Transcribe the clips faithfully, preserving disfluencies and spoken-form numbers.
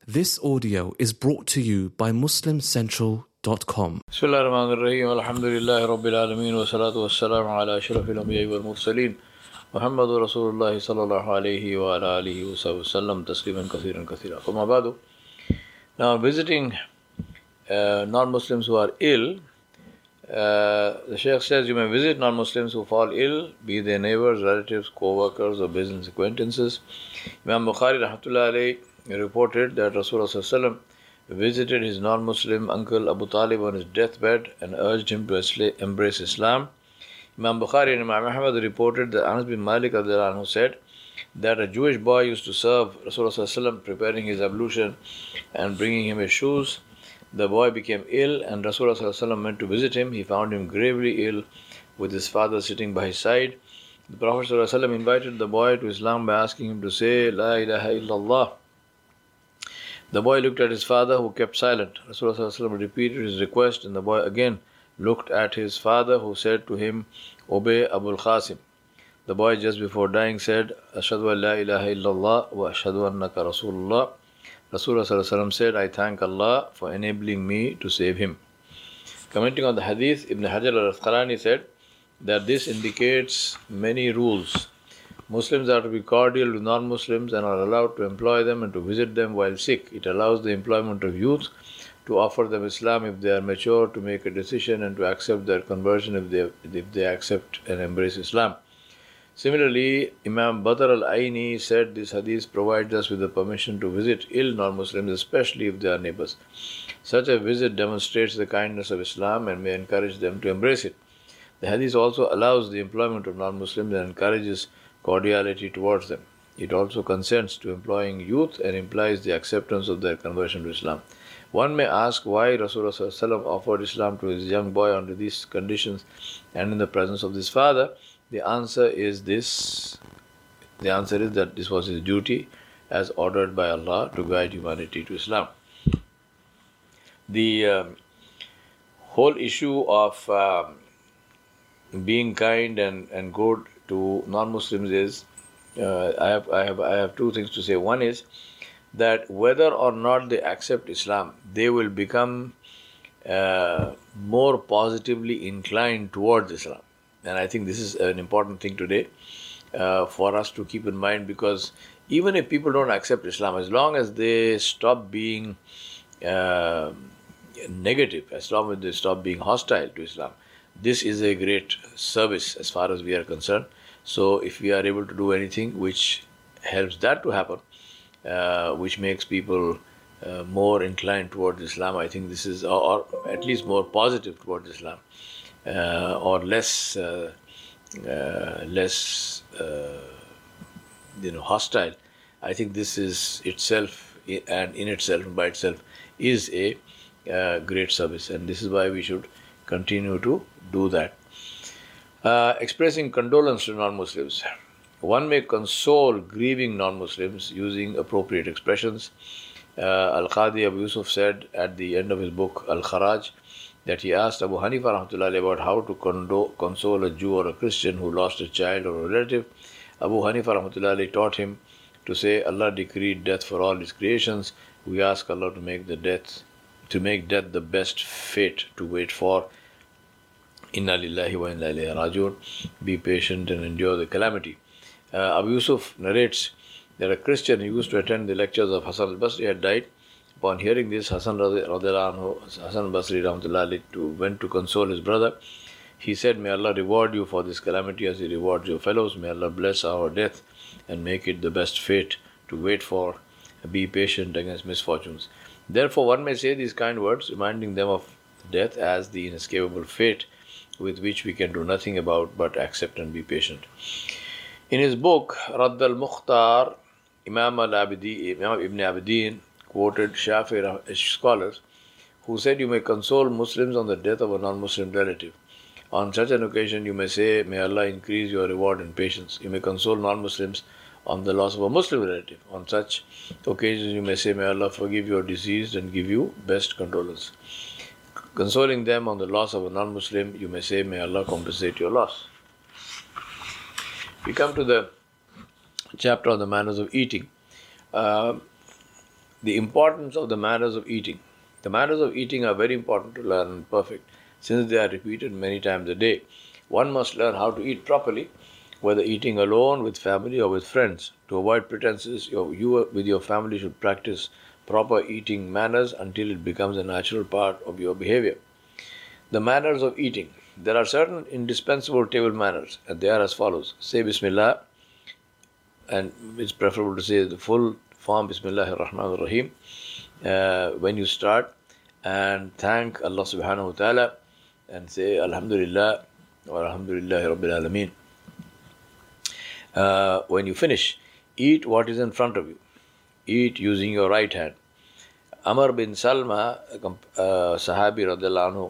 This audio is brought to you by muslim central dot com. Bismillah ar-Rahman ar-Rahim. Alhamdulillahi Rabbil Alameen. Wa salatu wa salam ala ashrafil anbiya wal mursaleen. Muhammadur Rasulullah sallallahu alayhi wa ala alihi wa sallam tasliman kathiran kathira. Amma ba'du. Now, visiting uh, non-Muslims who are ill, uh, the Shaykh says you may visit non-Muslims who fall ill, be they neighbors, relatives, co-workers or business acquaintances. Imam Bukhari rahmatullahi alayhi reported that Rasulullah sallallahu alaihi wasallam visited his non-Muslim uncle Abu Talib on his deathbed and urged him to embrace Islam. Imam Bukhari and Imam Ahmad reported that Anas bin Malik radhiyallahu anhu said that a Jewish boy used to serve Rasulullah sallallahu alaihi wasallam, preparing his ablution and bringing him his shoes. The boy became ill and Rasulullah sallallahu alaihi wasallam went to visit him. He found him gravely ill with his father sitting by his side. The Prophet sallallahu alaihi wasallam invited the boy to Islam by asking him to say La ilaha illallah. The boy looked at his father, who kept silent. Rasulullah sallallahu alaihi wasallam repeated his request, and the boy again looked at his father, who said to him, Obey Abul Qasim. The boy just before dying said, Ashhadu an la ilaha illallah wa ashhadu annaka Rasulullah. Rasulullah sallallahu alaihi wasallam said, I thank Allah for enabling me to save him. Commenting on the hadith, Ibn Hajar al-Asqalani said that this indicates many rules. Muslims are to be cordial with non-Muslims and are allowed to employ them and to visit them while sick. It allows the employment of youth to offer them Islam if they are mature, to make a decision and to accept their conversion if they, if they accept and embrace Islam. Similarly, Imam Badr al-Aini said this hadith provides us with the permission to visit ill non-Muslims, especially if they are neighbors. Such a visit demonstrates the kindness of Islam and may encourage them to embrace it. The hadith also allows the employment of non-Muslims and encourages cordiality towards them. It also consents to employing youth and implies the acceptance of their conversion to Islam. One may ask why Rasulullah sallallahu alaihi wasallam offered Islam to his young boy under these conditions and in the presence of his father. The answer is this. The answer is that this was his duty as ordered by Allah to guide humanity to Islam. The um, whole issue of um, being kind and, and good to non-Muslims is, uh, I have I have I have two things to say. One is that whether or not they accept Islam, they will become uh, more positively inclined towards Islam, and I think this is an important thing today uh, for us to keep in mind, because even if people don't accept Islam, as long as they stop being uh, negative, as long as they stop being hostile to Islam, this is a great service as far as we are concerned. So if we are able to do anything which helps that to happen, uh, which makes people uh, more inclined towards Islam, I think this is, or, or at least more positive towards Islam, uh, or less, uh, uh, less, uh, you know, hostile. I think this is itself, and in itself, by itself, is a uh, great service, and this is why we should continue to do that. Uh, expressing condolence to non-Muslims. One may console grieving non-Muslims using appropriate expressions. Uh, Al-Qadi Abu Yusuf said at the end of his book Al-Kharaj that he asked Abu Hanifa rahmatullahi about how to condo- console a Jew or a Christian who lost a child or a relative. Abu Hanifa rahmatullahi taught him to say, Allah decreed death for all his creations. We ask Allah to make the death, to make death the best fate to wait for. Inna lillahi wa inna ilayhi rajiun. Be patient and endure the calamity. Uh, Abu Yusuf narrates that a Christian who used to attend the lectures of Hassan al-Basri had died. Upon hearing this, Hassan radhiyallahu anhu, Hassan al-Basri rahmatullahi to went to console his brother. He said, May Allah reward you for this calamity as He rewards your fellows. May Allah bless our death and make it the best fate to wait for. Be patient against misfortunes. Therefore, one may say these kind words, reminding them of death as the inescapable fate with which we can do nothing about but accept and be patient. In his book, Radd al-Mukhtar, Imam al-Abidi, Imam Ibn Abidin quoted Shafi'i scholars who said, you may console Muslims on the death of a non-Muslim relative. On such an occasion, you may say, may Allah increase your reward and patience. You may console non-Muslims on the loss of a Muslim relative. On such occasions, you may say, may Allah forgive your deceased and give you best condolence. Consoling them on the loss of a non-Muslim, you may say, may Allah compensate your loss. We come to the chapter on the manners of eating. Uh, the importance of the manners of eating. The manners of eating are very important to learn and perfect, since they are repeated many times a day. One must learn how to eat properly, whether eating alone, with family, or with friends. To avoid pretenses, you, you with your family should practice proper eating manners until it becomes a natural part of your behavior. The manners of eating. There are certain indispensable table manners, and they are as follows. Say Bismillah, and it's preferable to say the full form Bismillah ar-Rahman ar-Rahim uh, when you start, and thank Allah subhanahu wa ta'ala and say Alhamdulillah or Alhamdulillahi Rabbil Alameen. Uh, when you finish, eat what is in front of you. Eat using your right hand. Amr bin Salma, uh, Sahabi radiallahu anhu,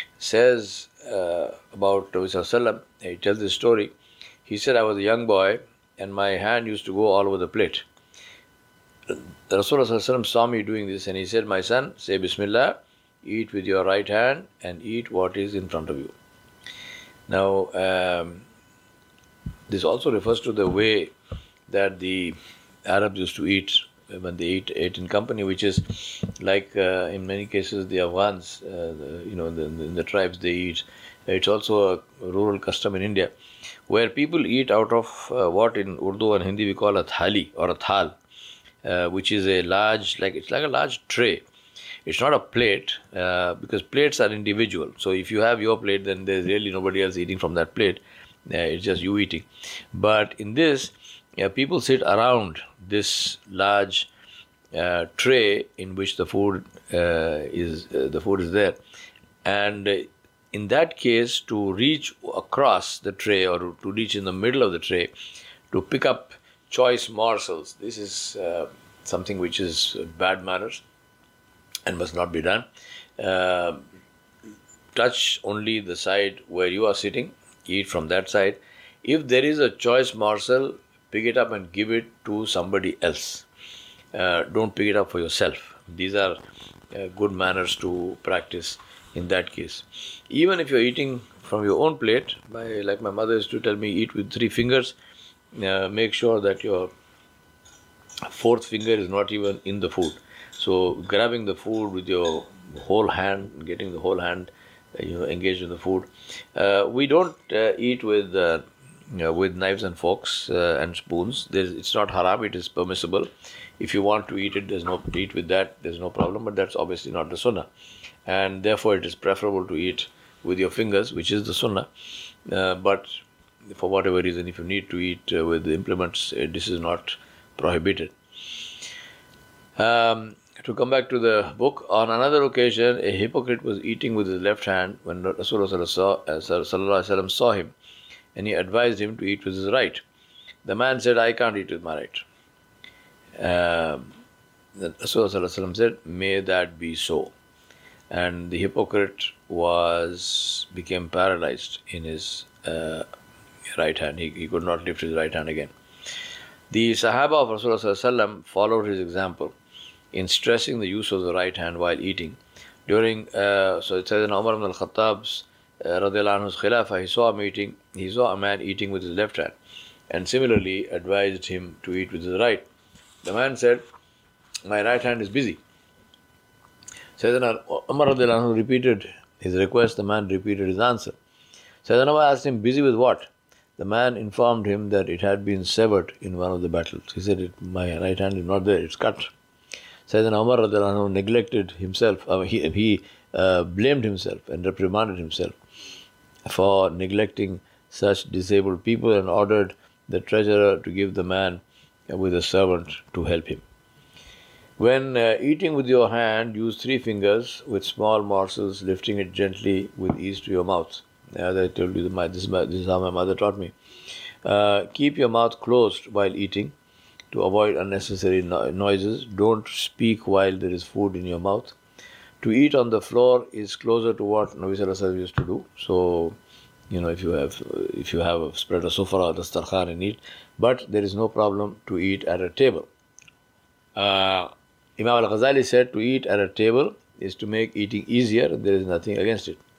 says uh, about Nabi Sallallahu, he tells this story. He said, I was a young boy and my hand used to go all over the plate. The Rasulullah saw me doing this and he said, my son, say Bismillah, eat with your right hand and eat what is in front of you. Now, um, this also refers to the way that the Arabs used to eat when they eat, ate in company, which is like uh, in many cases the Afghans, uh, the, you know, the, in the tribes they eat. It's also a rural custom in India, where people eat out of uh, what in Urdu and Hindi we call a thali or a thal, uh, which is a large, like it's like a large tray. It's not a plate uh, because plates are individual. So if you have your plate, then there's really nobody else eating from that plate. Uh, it's just you eating. But in this, uh, people sit around this large uh, tray in which the food uh, is uh, the food is there, and uh, in that case, to reach across the tray or to reach in the middle of the tray, to pick up choice morsels, this is uh, something which is bad manners and must not be done. Uh, touch only the side where you are sitting, eat from that side. If there is a choice morsel, pick it up and give it to somebody else. Uh, don't pick it up for yourself. These are uh, good manners to practice in that case. Even if you're eating from your own plate, by, like my mother used to tell me, eat with three fingers, uh, make sure that your fourth finger is not even in the food. So grabbing the food with your whole hand, getting the whole hand uh, you know, engaged in the food. Uh, we don't uh, eat with uh, you know, with knives and forks uh, and spoons. There's, it's not haram, it is permissible. If you want to eat it, there's no eat with that, there's no problem, but that's obviously not the sunnah. And therefore it is preferable to eat with your fingers, which is the sunnah. Uh, but for whatever reason, if you need to eat uh, with the implements, uh, this is not prohibited. Um, to come back to the book, on another occasion, a hypocrite was eating with his left hand when Rasulullah saw, uh, saw him, and he advised him to eat with his right. The man said, I can't eat with my right. Um, Rasulullah said, may that be so. And the hypocrite was became paralyzed in his uh, right hand. He, he could not lift his right hand again. The Sahaba of Rasulullah followed his example in stressing the use of the right hand while eating. During, uh, so it says in Umar ibn al-Khattab's uh, radiallahu anhu's khilafah, he saw a meeting, he saw a man eating with his left hand, and similarly advised him to eat with his right. The man said, my right hand is busy. Sayyidina Umar radiallahu anhu repeated his request, the man repeated his answer. Sayyidina Umar asked him, busy with what? The man informed him that it had been severed in one of the battles. He said, it, my right hand is not there, it's cut. Sayyidina Umar radiallahu anhu neglected himself, uh, he, he uh, blamed himself and reprimanded himself for neglecting such disabled people and ordered the treasurer to give the man with a servant to help him. When uh, eating with your hand, use three fingers with small morsels, lifting it gently with ease to your mouth. As I told you, this is, my, this is how my mother taught me. Uh, keep your mouth closed while eating to avoid unnecessary no- noises. Don't speak while there is food in your mouth. To eat on the floor is closer to what Nabi Sallallahu Alaihi Wasallam used to do. So, you know, if you have if you have a spread a sufra or dastarkhan and eat, but there is no problem to eat at a table. Uh, Imam al-Ghazali said to eat at a table is to make eating easier, and there is nothing against it.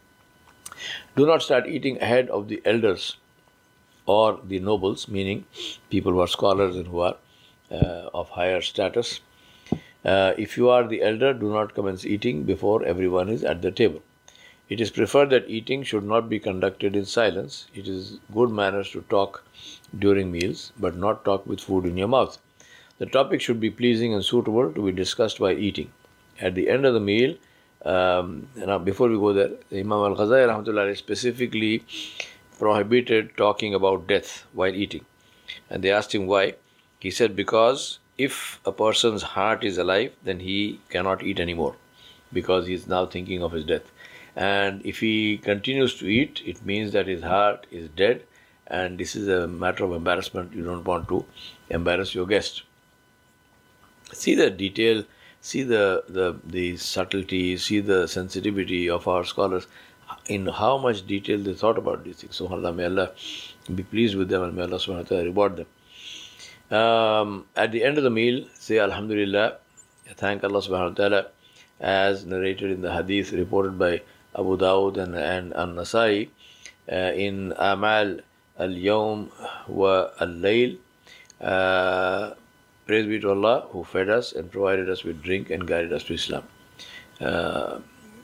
Do not start eating ahead of the elders or the nobles, meaning people who are scholars and who are uh, of higher status. Uh, if you are the elder, do not commence eating before everyone is at the table. It is preferred that eating should not be conducted in silence. It is good manners to talk during meals, but not talk with food in your mouth. The topic should be pleasing and suitable to be discussed while eating. At the end of the meal, um, now before we go there, Imam Al-Ghazali rahmatullahi specifically prohibited talking about death while eating. And they asked him why. He said, because if a person's heart is alive, then he cannot eat anymore, because he is now thinking of his death. And if he continues to eat, it means that his heart is dead, and this is a matter of embarrassment. You don't want to embarrass your guest. See the detail, see the, the, the subtlety, see the sensitivity of our scholars, in how much detail they thought about these things. SubhanAllah, may Allah be pleased with them, and may Allah subhanahu wa ta'ala reward them. Um, at the end of the meal, say Alhamdulillah, thank Allah subhanahu wa ta'ala, as narrated in the hadith reported by Abu Dawud and, and An-Nasai uh, in Amal al-Yawm wa al-Layl. Uh, praise be to Allah who fed us and provided us with drink and guided us to Islam. Uh,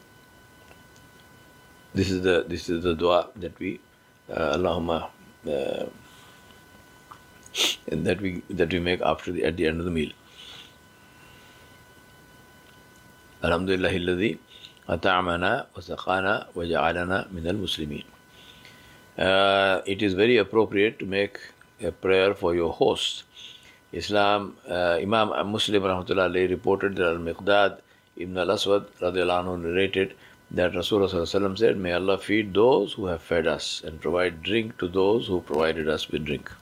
this is the this is the dua that we uh, Allahumma uh, that we that we make after the at the end of the meal. Alhamdulillahi alladhi at'amana wa saqana wa ja'alana min al-muslimin. Uh, it is very appropriate to make a prayer for your host. Islam, uh, Imam Muslim rahmatullah alayhi reported that Al-Miqdad ibn al-Aswad radiyallahu anhu narrated that Rasulullah sallallahu alaihi wasallam said, may Allah feed those who have fed us and provide drink to those who provided us with drink.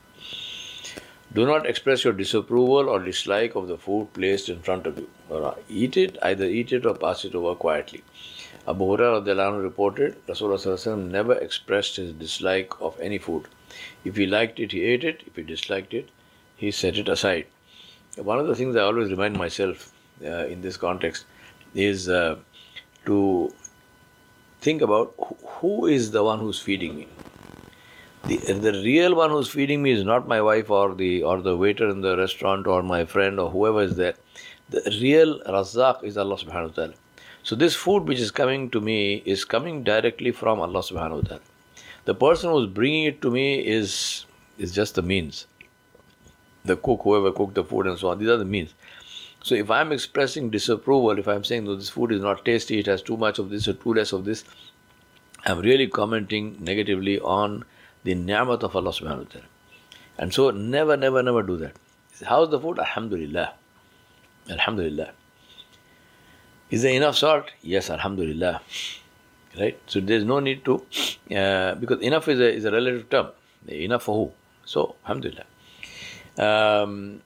Do not express your disapproval or dislike of the food placed in front of you. Or eat it, either eat it or pass it over quietly. Abu Hurairah radiyallahu anhu reported, Rasulullah sallallahu alaihi wasallam never expressed his dislike of any food. If he liked it, he ate it. If he disliked it, he set it aside. One of the things I always remind myself uh, in this context is uh, to think about who is the one who's feeding me. The, the real one who's feeding me is not my wife or the or the waiter in the restaurant or my friend or whoever is there. The real Razzaq is Allah subhanahu wa ta'ala. So this food which is coming to me is coming directly from Allah subhanahu wa ta'ala. The person who's bringing it to me is, is just the means. The cook, whoever cooked the food and so on, these are the means. So if I'm expressing disapproval, if I'm saying, no, this food is not tasty, it has too much of this or too less of this, I'm really commenting negatively on the ni'mat of Allah subhanahu wa ta'ala. And so never, never, never do that. How's the food? Alhamdulillah. Alhamdulillah. Is there enough salt? Yes, Alhamdulillah. Right? So there's no need to, uh, because enough is a, is a relative term. Enough for who? So, Alhamdulillah. Um,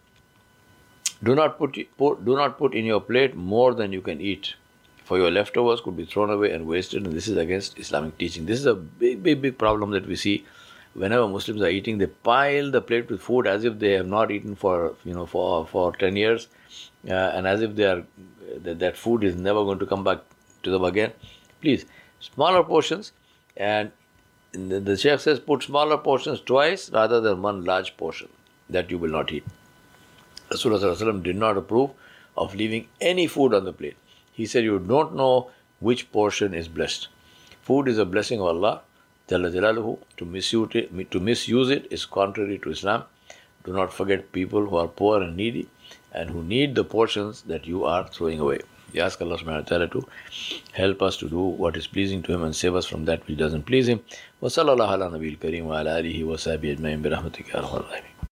do not put, put do not put in your plate more than you can eat, for your leftovers could be thrown away and wasted, and this is against Islamic teaching. This is a big, big, big problem that we see. Whenever Muslims are eating, they pile the plate with food as if they have not eaten for you know for for ten years, uh, and as if they are that, that food is never going to come back to them again. Please, smaller portions, and the, the Shaykh says put smaller portions twice rather than one large portion that you will not eat. Rasulullah did not approve of leaving any food on the plate. He said, you don't know which portion is blessed. Food is a blessing of Allah, Jalla Jalaluhu. To misuse it, to misuse it is contrary to Islam. Do not forget people who are poor and needy and who need the portions that you are throwing away. We ask Allah subhanahu wa ta'ala to help us to do what is pleasing to Him and save us from that which doesn't please Him. Wa sallallahu ala nabiyil kareem wa ala alihi wa sahbihi ajma'in bi rahmatika ya arhamar rahimin.